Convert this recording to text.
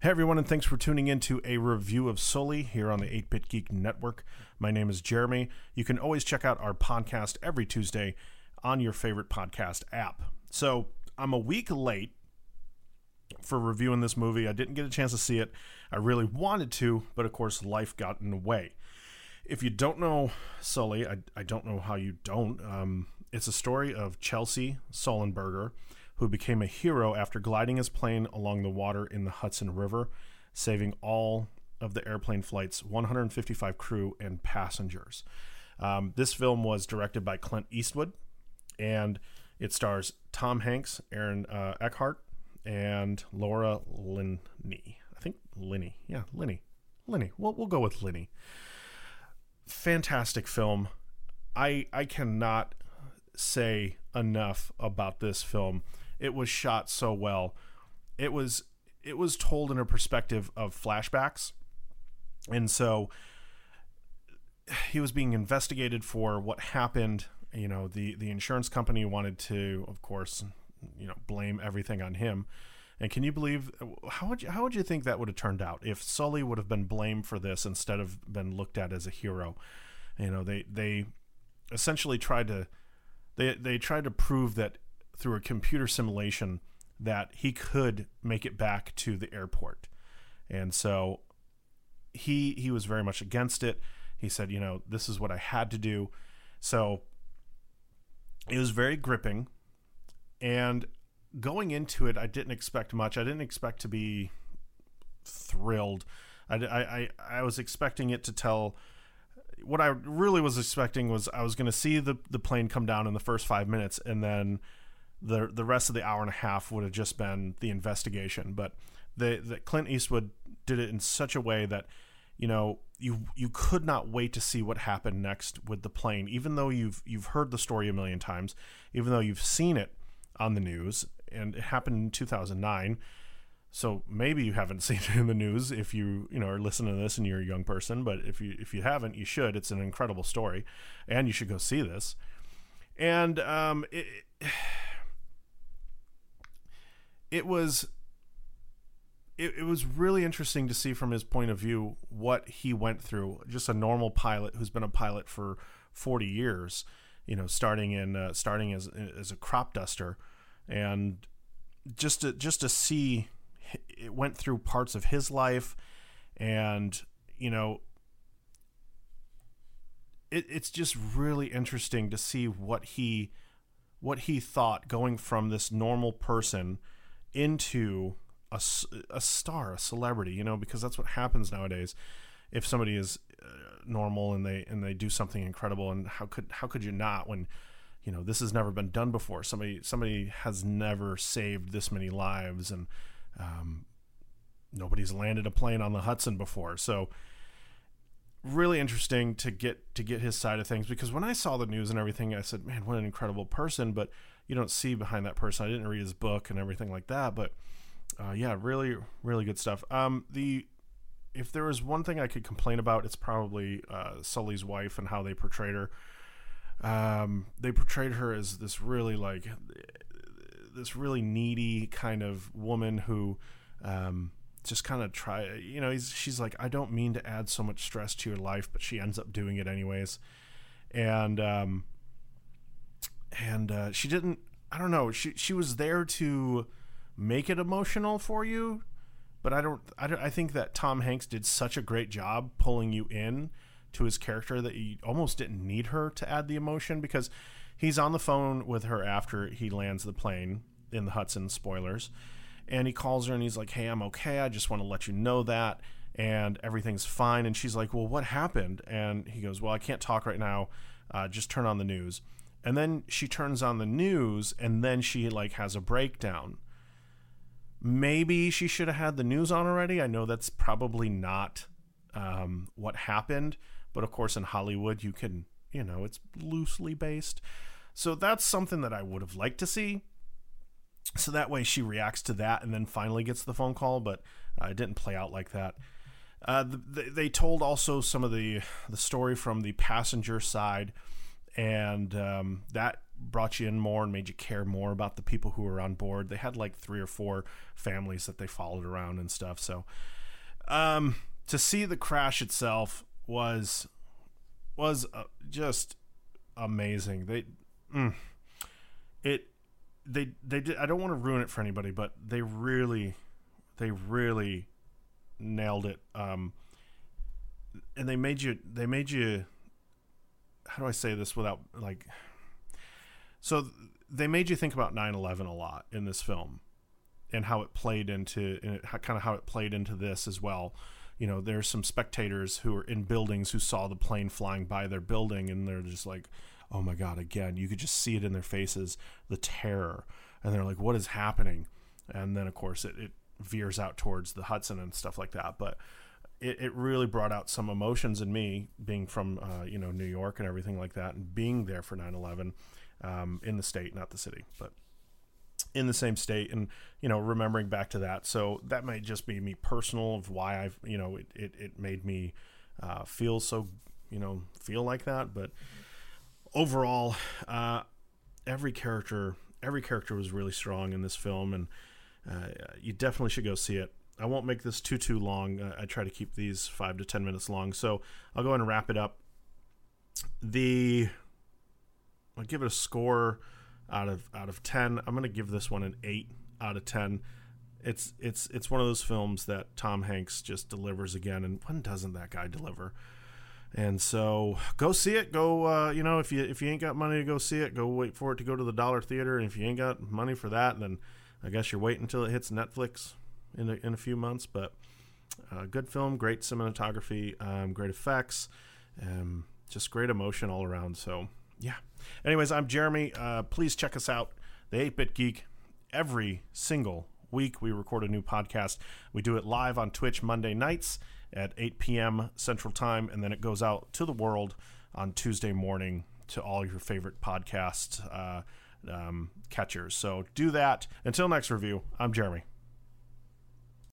Hey everyone, and thanks for tuning in to a review of Sully here on the 8-Bit Geek Network. My name is Jeremy. You can always check out our podcast every Tuesday on your favorite podcast app. So, I'm a week late for reviewing this movie. I didn't get a chance to see it. I really wanted to, but of course life got in the way. If you don't know Sully, I don't know how you don't. It's a story of Chelsea Sullenberger, who became a hero after gliding his plane along the water in the Hudson River, saving all of the airplane flight's 155 crew and passengers. This film was directed by Clint Eastwood, and it stars Tom Hanks, Aaron Eckhart, and Laura Linney. I think Linney. Yeah, Linney. We'll go with Linney. Fantastic film. I cannot say enough about this film. It was shot so well. It was told in a perspective of flashbacks. And so he was being investigated for what happened. You know, the insurance company wanted to, of course, blame everything on him. And can you believe, how would you think that would have turned out if Sully would have been blamed for this instead of been looked at as a hero? You know, they essentially tried to prove that through a computer simulation that he could make it back to the airport. And so he was very much against it. He said, this is what I had to do. So it was very gripping. And going into it, I didn't expect much. I didn't expect to be thrilled. I was expecting it to tell... What I really was expecting was I was going to see the plane come down in the first 5 minutes, and then the rest of the hour and a half would have just been the investigation. But the Clint Eastwood did it in such a way that you could not wait to see what happened next with the plane, even though you've heard the story a million times, even though you've seen it on the news, and it happened in 2009. So maybe you haven't seen it in the news if you are listening to this and you're a young person, but if you haven't, you should. It's an incredible story, and you should go see this. And it was really interesting to see from his point of view what he went through. Just a normal pilot who's been a pilot for 40 years, starting as a crop duster, and just to see. It went through parts of his life, and it's just really interesting to see what he thought going from this normal person into a star, a celebrity, because that's what happens nowadays. If somebody is normal and they do something incredible, and how could you not when this has never been done before? Somebody has never saved this many lives, and nobody's landed a plane on the Hudson before. So really interesting to get his side of things, because when I saw the news and everything, I said, man, what an incredible person, but you don't see behind that person. I didn't read his book and everything like that, but yeah, really, really good stuff. If there was one thing I could complain about, it's probably Sully's wife and how they portrayed her. They portrayed her as this really needy kind of woman who just kind of she's like, I don't mean to add so much stress to your life, but she ends up doing it anyways. And she didn't, I don't know, she was there to make it emotional for you, but I think that Tom Hanks did such a great job pulling you in to his character that you almost didn't need her to add the emotion, because he's on the phone with her after he lands the plane in the Hudson, spoilers, and he calls her and he's like, hey, I'm okay. I just want to let you know that, and everything's fine. And she's like, well, what happened? And he goes, well, I can't talk right now. Just turn on the news. And then she turns on the news, and then she has a breakdown. Maybe she should have had the news on already. I know that's probably not what happened, but of course in Hollywood you can, it's loosely based. So that's something that I would have liked to see. So that way she reacts to that and then finally gets the phone call, but it didn't play out like that. They told also some of the story from the passenger side, and that brought you in more and made you care more about the people who were on board. They had like 3 or 4 families that they followed around and stuff. So to see the crash itself was just amazing. They did. I don't want to ruin it for anybody, but they really nailed it. And they made you. How do I say this without like? So they made you think about 9/11 a lot in this film, and how it played into, how it played into this as well. You know, there's some spectators who are in buildings who saw the plane flying by their building, and they're just like, oh my God, again. You could just see it in their faces, the terror. And they're like, what is happening? And then, of course, it veers out towards the Hudson and stuff like that. But it really brought out some emotions in me, being from, New York and everything like that, and being there for 9/11 in the state, not the city, but in the same state, and, remembering back to that. So that might just be me personal of why I've, it made me feel so, feel like that. But overall, every character was really strong in this film, and you definitely should go see it. I won't make this too long. I try to keep these 5 to 10 minutes long, so I'll go ahead and wrap it up. I'll give it a score out of 10. I'm going to give this one an 8 out of 10. It's one of those films that Tom Hanks just delivers again, and when doesn't that guy deliver? And so go see it. Go, if you ain't got money to go see it, go wait for it to go to the Dollar Theater. And if you ain't got money for that, then I guess you're waiting until it hits Netflix in a few months. But good film, great cinematography, great effects, just great emotion all around. So yeah. Anyways, I'm Jeremy. Please check us out, The 8-Bit Geek. Every single week we record a new podcast. We do it live on Twitch Monday nights at 8 p.m. Central Time, and then it goes out to the world on Tuesday morning to all your favorite podcast catchers. So do that. Until next review, I'm Jeremy.